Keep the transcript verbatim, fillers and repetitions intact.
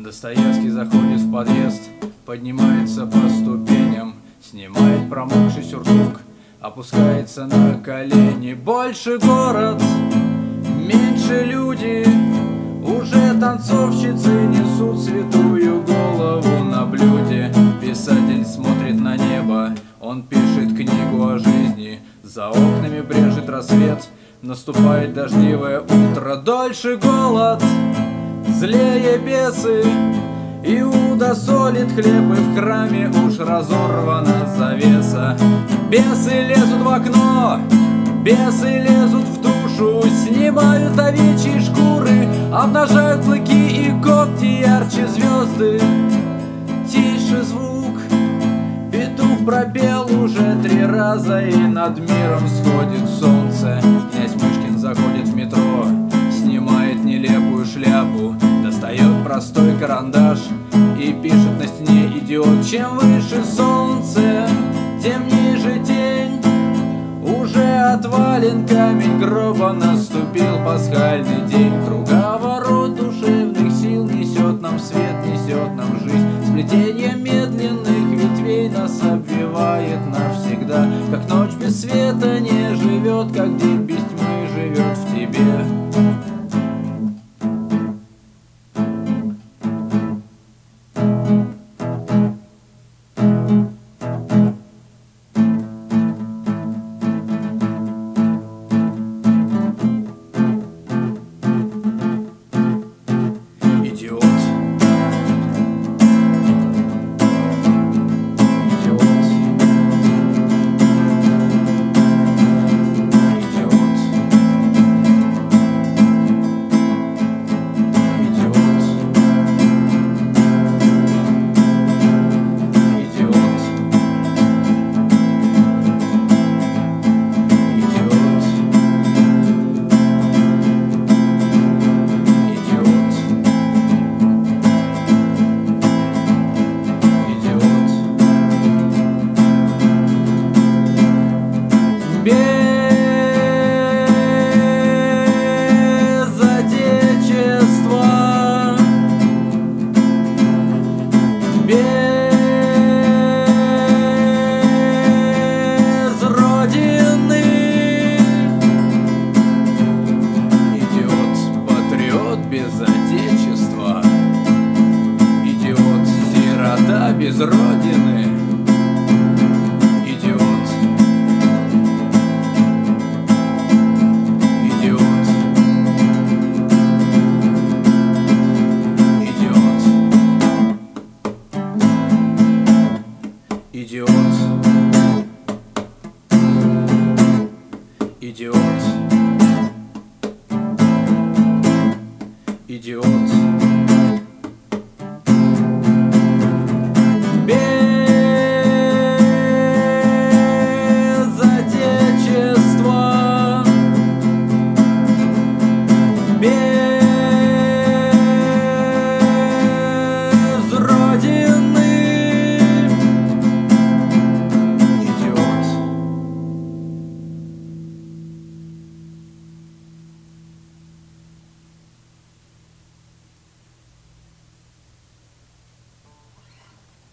Достоевский заходит в подъезд, поднимается по ступеням, снимает промокший сюртук, опускается на колени. Больше город, меньше люди, уже танцовщицы несут святую голову на блюде. Писатель смотрит на небо, он пишет книгу о жизни. За окнами брежет рассвет, наступает дождливое утро. Дольше голод, злее бесы, Иуда солит хлеб, и в храме уж разорвана завеса. Бесы лезут в окно, бесы лезут в душу, снимают овечьи шкуры, обнажают клыки и когти ярче звезды. Тише звук, петух пропел уже три раза, и над миром сходит солнце. Князь Мышкин заходит в метро, снимает нелепую шляпу, достает простой карандаш и пишет на стене: идиот. Чем выше солнце, тем ниже тень. Уже отвален камень гроба, наступил пасхальный день. Круговорот душевных сил несет нам свет, несет нам жизнь. Сплетение медленных ветвей нас обвивает навсегда. Как ночь без света не живет, как день без тьмы живет в тебе. Без родины, идиот, идиот, идиот, идиот, идиот, идиот.